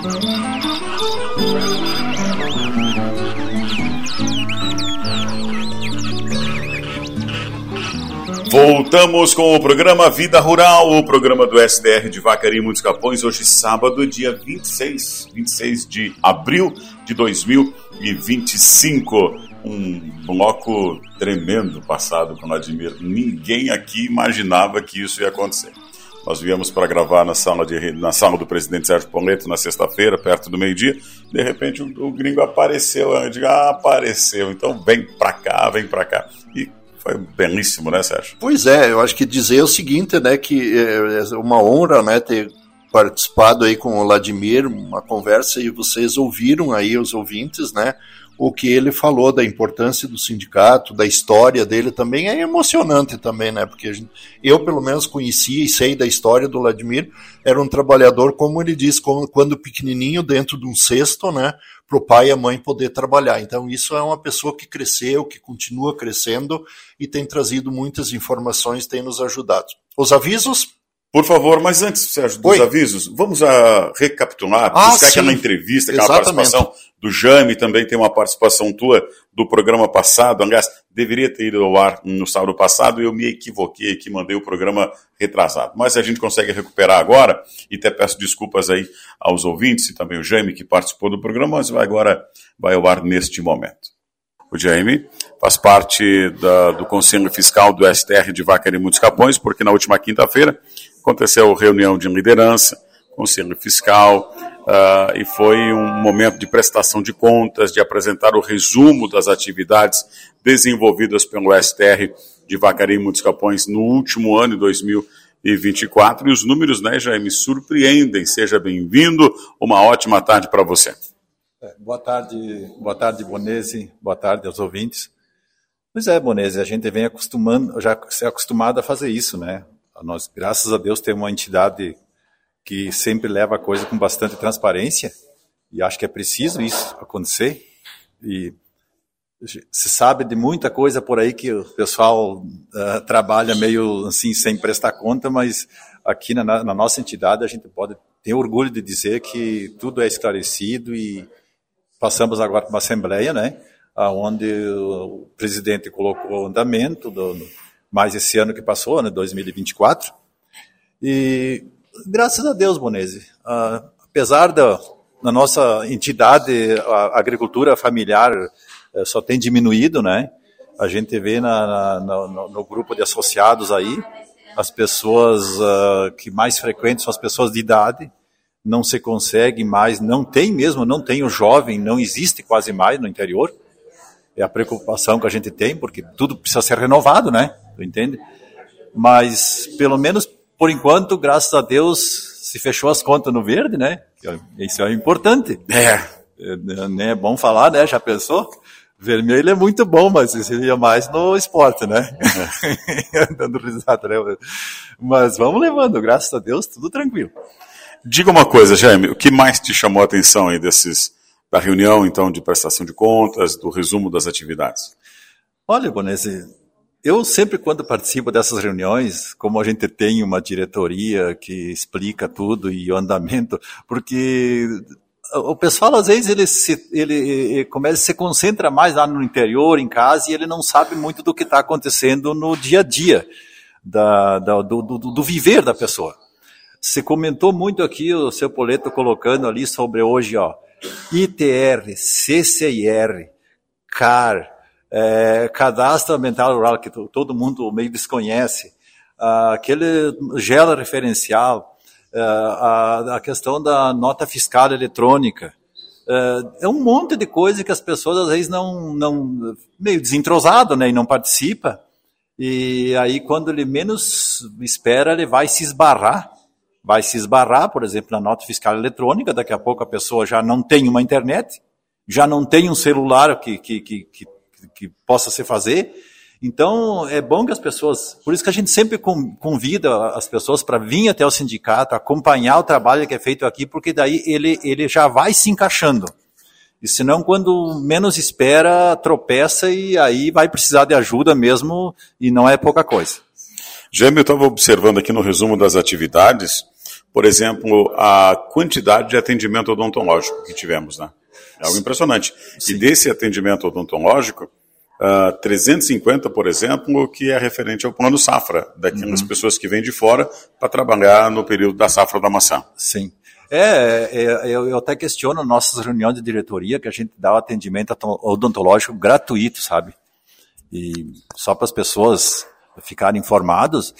Voltamos com o programa Vida Rural, o programa do SDR de Vacaria e Muitos Capões, hoje sábado, dia 26 de abril de 2025. Um bloco tremendo passado com o Vladimir. Ninguém aqui imaginava que isso ia acontecer. Nós viemos para gravar na sala do presidente Sérgio Pauleto na sexta-feira, perto do meio-dia. De repente o gringo apareceu. Eu digo, apareceu, então vem para cá. E foi belíssimo, né, Sérgio? Pois é, eu acho que dizer o seguinte, né, que é uma honra, né, ter participado aí com o Vladimir, uma conversa, e vocês ouviram aí, os ouvintes, né, o que ele falou da importância do sindicato, da história dele também, é emocionante também, né, porque eu pelo menos conhecia e sei da história do Vladimir, era um trabalhador, como ele disse, quando pequenininho, dentro de um cesto, né, para o pai e a mãe poder trabalhar. Então isso é uma pessoa que cresceu, que continua crescendo e tem trazido muitas informações, tem nos ajudado. Os avisos? Por favor, mas antes, Sérgio, dos avisos, vamos recapitular, buscar aquela entrevista, aquela participação do Jaime, também tem uma participação tua do programa passado. Aliás, deveria ter ido ao ar no sábado passado, eu me equivoquei aqui, mandei o programa retrasado. Mas a gente consegue recuperar agora, e até peço desculpas aí aos ouvintes, e também o Jaime que participou do programa, mas agora vai ao ar neste momento. O Jaime faz parte do Conselho Fiscal do STR de Vacaria e Muitos Capões, porque na última quinta-feira aconteceu reunião de liderança, Conselho Fiscal, e foi um momento de prestação de contas, de apresentar o resumo das atividades desenvolvidas pelo STR de Vacaria e Muitos Capões no último ano, 2024, e os números, né, Jaime, surpreendem. Seja bem-vindo, uma ótima tarde para você. Boa tarde, Bonese, boa tarde aos ouvintes. Pois é, Bonese, a gente vem já se acostumado a fazer isso, né? Nós, graças a Deus, temos uma entidade que sempre leva a coisa com bastante transparência, e acho que é preciso isso acontecer. E se sabe de muita coisa por aí que o pessoal trabalha meio assim, sem prestar conta, mas aqui na nossa entidade a gente pode ter orgulho de dizer que tudo é esclarecido. E passamos agora para uma assembleia, né, onde o presidente colocou o andamento mais esse ano que passou, né, 2024, e graças a Deus, Bonese, apesar da nossa entidade, a agricultura familiar só tem diminuído, né, a gente vê no grupo de associados aí, as pessoas que mais frequentam são as pessoas de idade, não se consegue mais, não tem o jovem, não existe quase mais no interior. É a preocupação que a gente tem, porque tudo precisa ser renovado, né? Tu entende? Mas, pelo menos, por enquanto, graças a Deus, se fechou as contas no verde, né? Isso é importante. É bom falar, né? Já pensou? Vermelho é muito bom, mas seria mais no esporte, né? Dando risada, né? Mas vamos levando, graças a Deus, tudo tranquilo. Diga uma coisa, Jaime, o que mais te chamou a atenção aí da reunião, então, de prestação de contas, do resumo das atividades? Olha, Bonese, eu sempre, quando participo dessas reuniões, como a gente tem uma diretoria que explica tudo e o andamento, porque o pessoal, às vezes, ele se concentra mais lá no interior, em casa, e ele não sabe muito do que está acontecendo no dia a dia, do viver da pessoa. Você comentou muito aqui, o seu Poleto colocando ali sobre hoje, ó, ITR, CCIR, CAR, Cadastro Ambiental Rural, que todo mundo meio desconhece, aquele GELA referencial, a questão da nota fiscal eletrônica, é um monte de coisa que as pessoas às vezes não meio desentrosado, né, e não participa, e aí quando ele menos espera, ele vai se esbarrar, por exemplo, na nota fiscal eletrônica. Daqui a pouco a pessoa já não tem uma internet, já não tem um celular que possa se fazer. Então, é bom que as pessoas... Por isso que a gente sempre convida as pessoas para vir até o sindicato, acompanhar o trabalho que é feito aqui, porque daí ele já vai se encaixando. E senão, quando menos espera, tropeça e aí vai precisar de ajuda mesmo, e não é pouca coisa. Jaime, eu estava observando aqui no resumo das atividades, por exemplo, a quantidade de atendimento odontológico que tivemos, né? É algo impressionante. Sim. E desse atendimento odontológico, 350, por exemplo, que é referente ao plano safra, daquelas pessoas que vêm de fora para trabalhar no período da safra da maçã. Sim. Eu até questiono nossas reuniões de diretoria que a gente dá o atendimento odontológico gratuito, sabe? E só para as pessoas ficarem informadas,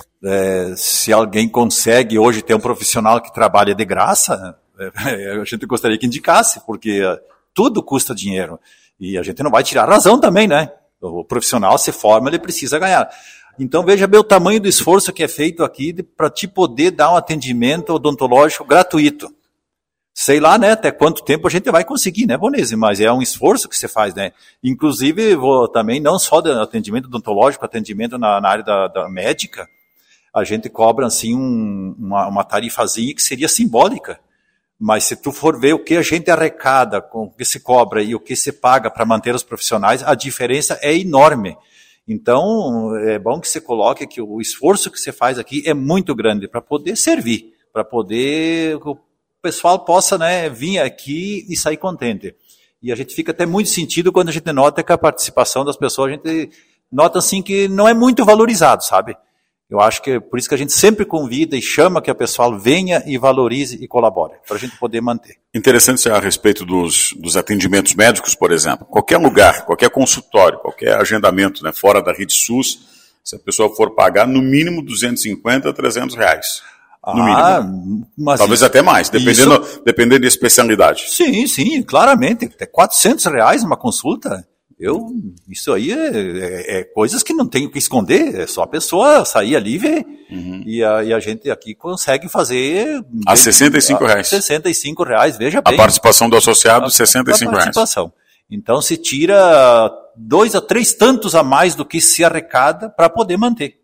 se alguém consegue hoje ter um profissional que trabalha de graça, a gente gostaria que indicasse, porque tudo custa dinheiro. E a gente não vai tirar a razão também, né? O profissional se forma, ele precisa ganhar. Então veja bem o tamanho do esforço que é feito aqui para te poder dar um atendimento odontológico gratuito. Sei lá, né, até quanto tempo a gente vai conseguir, né, Bonese? Mas é um esforço que você faz, né? Inclusive, também não só de atendimento odontológico, atendimento na área da médica, a gente cobra, assim, uma tarifazinha que seria simbólica. Mas se tu for ver o que a gente arrecada, com o que se cobra e o que se paga para manter os profissionais, a diferença é enorme. Então, é bom que você coloque que o esforço que você faz aqui é muito grande para poder servir, para poder que o pessoal possa, né, vir aqui e sair contente. E a gente fica até muito sentido quando a gente nota que a participação das pessoas, a gente nota assim que não é muito valorizado, sabe? Eu acho que é por isso que a gente sempre convida e chama que a pessoa venha e valorize e colabore, para a gente poder manter. Interessante a respeito dos atendimentos médicos, por exemplo. Qualquer lugar, qualquer consultório, qualquer agendamento, né, fora da rede SUS, se a pessoa for pagar, no mínimo 250 a 300 reais. No mínimo. Mas talvez até mais, dependendo da especialidade. Sim, claramente. Até 400 reais uma consulta. Isso aí é coisas que não tem o que esconder, é só a pessoa sair ali e ver. E a gente aqui consegue fazer... A R$65. R$65, veja bem. A participação do associado, R$65. Então se tira 2 a 3 tantos a mais do que se arrecada para poder manter.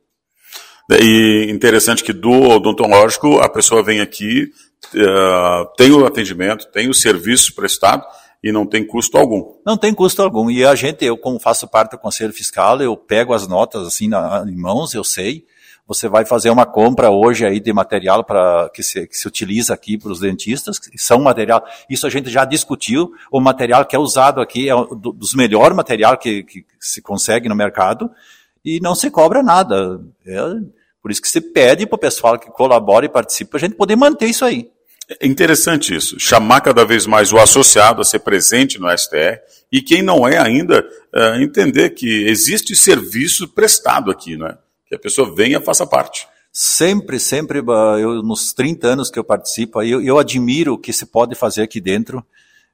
E interessante que do odontológico a pessoa vem aqui, tem o atendimento, tem o serviço prestado, e não tem custo algum. Não tem custo algum. E eu como faço parte do Conselho Fiscal, eu pego as notas assim em mãos, eu sei. Você vai fazer uma compra hoje aí de material que se utiliza aqui para os dentistas, que são material, isso a gente já discutiu, o material que é usado aqui é dos melhores material que se consegue no mercado, e não se cobra nada. Por isso que se pede para o pessoal que colabora e participa, para a gente poder manter isso aí. É interessante isso, chamar cada vez mais o associado a ser presente no STR e quem não é ainda, entender que existe serviço prestado aqui, não é? Que a pessoa venha e faça parte. Sempre, eu nos 30 anos que eu participo, eu admiro o que se pode fazer aqui dentro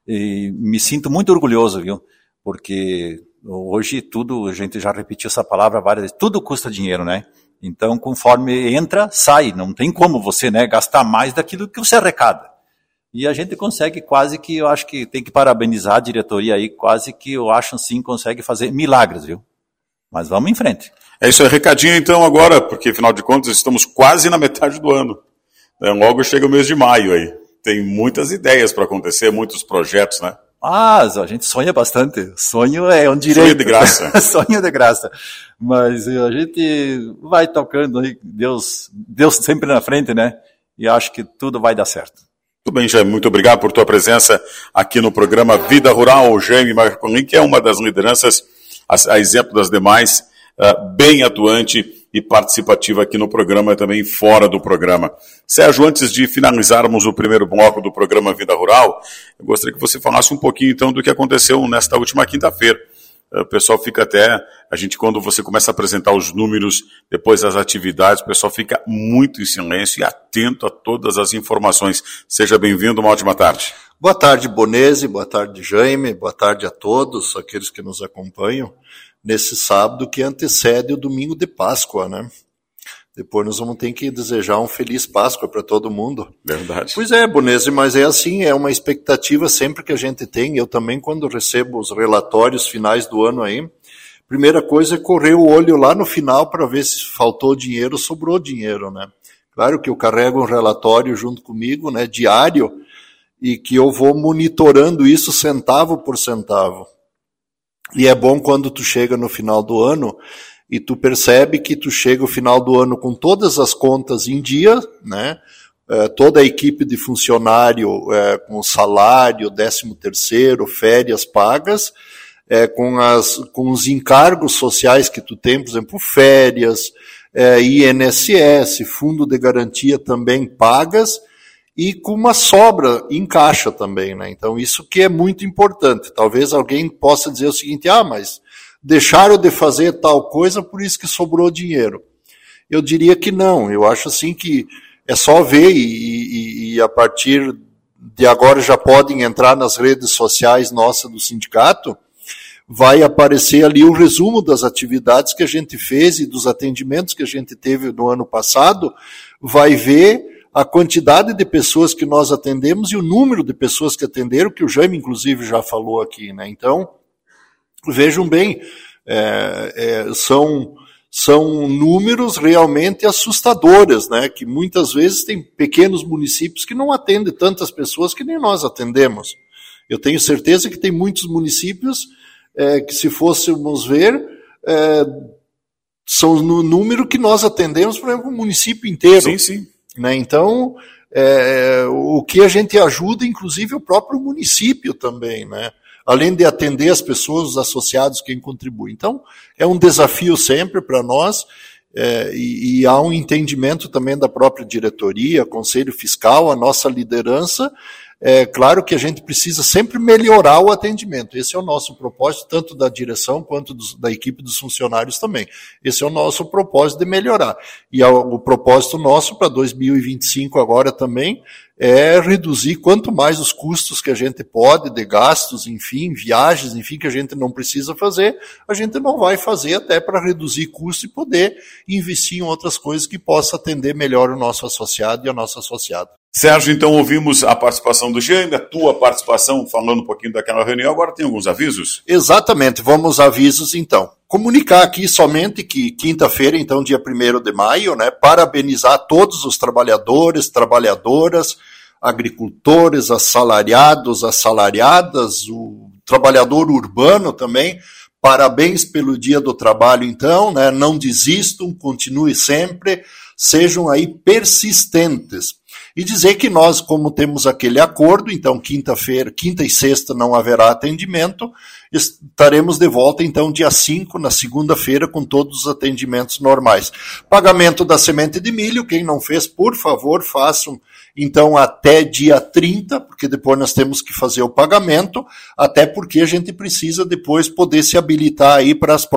e me sinto muito orgulhoso, viu? Porque hoje tudo, a gente já repetiu essa palavra várias vezes, tudo custa dinheiro, né? Então, conforme entra, sai. Não tem como você, né, gastar mais daquilo que você arrecada. E a gente consegue quase que, eu acho que tem que parabenizar a diretoria aí, quase que eu acho assim, consegue fazer milagres, viu? Mas vamos em frente. É isso aí, recadinho então agora, porque afinal de contas estamos quase na metade do ano. Logo chega o mês de maio aí. Tem muitas ideias para acontecer, muitos projetos, né? A gente sonha bastante. Sonho é um direito. Sonho de graça. Sonho de graça. Mas a gente vai tocando aí, Deus sempre na frente, né? E acho que tudo vai dar certo. Tudo bem, Jaime. Muito obrigado por tua presença aqui no programa Vida Rural. O Jaime Marcolin, que é uma das lideranças, a exemplo das demais, bem atuante e participativa aqui no programa e também fora do programa. Sérgio, antes de finalizarmos o primeiro bloco do programa Vida Rural, eu gostaria que você falasse um pouquinho então do que aconteceu nesta última quinta-feira. O pessoal fica quando você começa a apresentar os números, depois das atividades, o pessoal fica muito em silêncio e atento a todas as informações. Seja bem-vindo, uma ótima tarde. Boa tarde, Bonese, boa tarde, Jaime, boa tarde a todos, aqueles que nos acompanham nesse sábado que antecede o domingo de Páscoa, né? Depois nós vamos ter que desejar um feliz Páscoa para todo mundo. Verdade. Pois é, Bonese, mas é assim, é uma expectativa sempre que a gente tem. Eu também, quando recebo os relatórios finais do ano aí, primeira coisa é correr o olho lá no final para ver se faltou dinheiro, sobrou dinheiro, né? Claro que eu carrego um relatório junto comigo, né, diário, e que eu vou monitorando isso centavo por centavo. E é bom quando tu chega no final do ano e tu percebe que tu chega no final do ano com todas as contas em dia, né? toda a equipe de funcionário com salário, 13º, férias pagas, com os encargos sociais que tu tem, por exemplo, férias, INSS, fundo de garantia também pagas, e com uma sobra em caixa também, né? Então isso que é muito importante. Talvez alguém possa dizer o seguinte, mas deixaram de fazer tal coisa, por isso que sobrou dinheiro. Eu diria que não, eu acho assim que é só ver e a partir de agora já podem entrar nas redes sociais nossas do sindicato, vai aparecer ali o resumo das atividades que a gente fez e dos atendimentos que a gente teve no ano passado, vai ver a quantidade de pessoas que nós atendemos e o número de pessoas que atenderam, que o Jaime inclusive já falou aqui, né? Então, vejam bem, são números realmente assustadores, né? Que muitas vezes tem pequenos municípios que não atendem tantas pessoas que nem nós atendemos. Eu tenho certeza que tem muitos municípios que, se fôssemos ver, são no número que nós atendemos, por exemplo, o município inteiro. Sim, sim. Né? Então, o que a gente ajuda, inclusive, o próprio município também, né? Além de atender as pessoas, os associados, quem contribui. Então, é um desafio sempre para nós, e há um entendimento também da própria diretoria, Conselho Fiscal, a nossa liderança. Claro que a gente precisa sempre melhorar o atendimento. Esse é o nosso propósito, tanto da direção quanto da equipe dos funcionários também. Esse é o nosso propósito de melhorar. E o propósito nosso para 2025 agora também é reduzir quanto mais os custos que a gente pode, de gastos, enfim, viagens, enfim, que a gente não precisa fazer, a gente não vai fazer até para reduzir custo e poder investir em outras coisas que possa atender melhor o nosso associado e a nossa associada. Sérgio, então ouvimos a participação do Jaime, a tua participação falando um pouquinho daquela reunião, agora tem alguns avisos? Exatamente, vamos avisos então. Comunicar aqui somente que quinta-feira, então dia 1º de maio, né, parabenizar todos os trabalhadores, trabalhadoras, agricultores, assalariados, assalariadas, o trabalhador urbano também. Parabéns pelo Dia do Trabalho, então, né, não desistam, continue sempre, sejam aí persistentes. E dizer que nós, como temos aquele acordo, então quinta e sexta não haverá atendimento, estaremos de volta então dia 5, na segunda-feira, com todos os atendimentos normais. Pagamento da semente de milho, quem não fez, por favor, façam então até dia 30, porque depois nós temos que fazer o pagamento, até porque a gente precisa depois poder se habilitar aí para os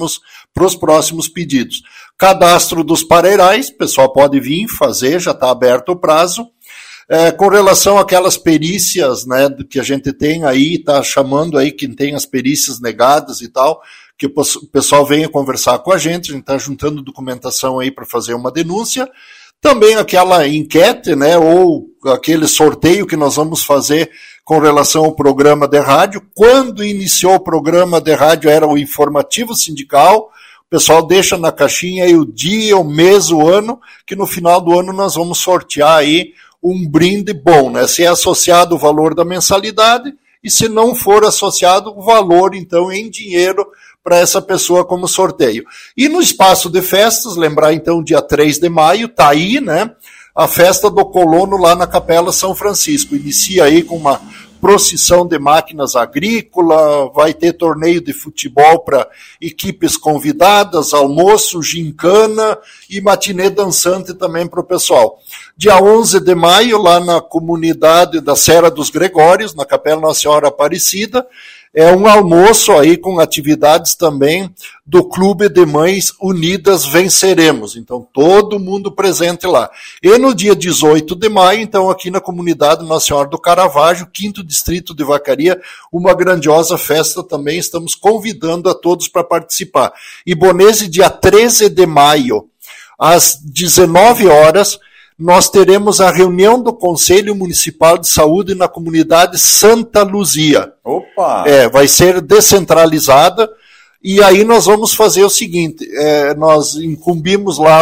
próximos pedidos. Cadastro dos pareirais, o pessoal pode vir fazer, já está aberto o prazo. Com relação àquelas perícias, né, que a gente tem aí, está chamando aí quem tem as perícias negadas e tal, que o pessoal venha conversar com a gente está juntando documentação aí para fazer uma denúncia. Também aquela enquete, né, ou aquele sorteio que nós vamos fazer com relação ao programa de rádio. Quando iniciou o programa de rádio era o informativo sindical. O pessoal deixa na caixinha aí o dia, o mês, o ano, que no final do ano nós vamos sortear aí um brinde bom, né? Se é associado o valor da mensalidade e se não for associado o valor, então, em dinheiro para essa pessoa como sorteio. E no espaço de festas, lembrar então, dia 3 de maio, tá aí, né? A festa do colono lá na Capela São Francisco. Inicia aí com uma procissão de máquinas agrícolas, vai ter torneio de futebol para equipes convidadas, almoço, gincana e matinê dançante também para o pessoal. Dia 11 de maio, lá na comunidade da Serra dos Gregórios, na Capela Nossa Senhora Aparecida, é um almoço aí com atividades também do Clube de Mães Unidas Venceremos. Então, todo mundo presente lá. E no dia 18 de maio, então, aqui na comunidade Nossa Senhora do Caravaggio, 5º Distrito de Vacaria, uma grandiosa festa também. Estamos convidando a todos para participar. E Bonese, dia 13 de maio, às 19 horas, nós teremos a reunião do Conselho Municipal de Saúde na comunidade Santa Luzia. Opa! Vai ser descentralizada, e aí nós vamos fazer o seguinte, nós incumbimos lá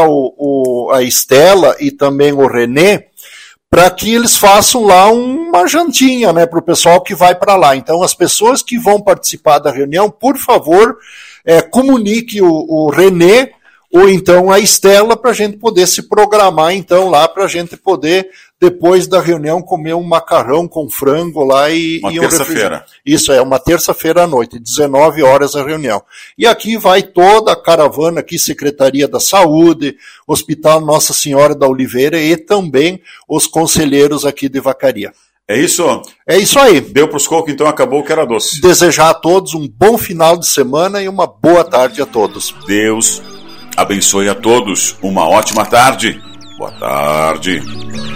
a Estela e também o Renê, para que eles façam lá uma jantinha, né, para o pessoal que vai para lá. Então, as pessoas que vão participar da reunião, por favor, comunique o Renê, ou então a Estela, para a gente poder se programar então lá, para a gente poder, depois da reunião, comer um macarrão com frango lá e uma terça-feira. Isso, uma terça-feira à noite, 19 horas a reunião. E aqui vai toda a caravana aqui, Secretaria da Saúde, Hospital Nossa Senhora da Oliveira e também os conselheiros aqui de Vacaria. É isso? É isso aí. Deu para os cocos, então acabou que era doce. Desejar a todos um bom final de semana e uma boa tarde a todos. Deus abençoe a todos. Uma ótima tarde. Boa tarde.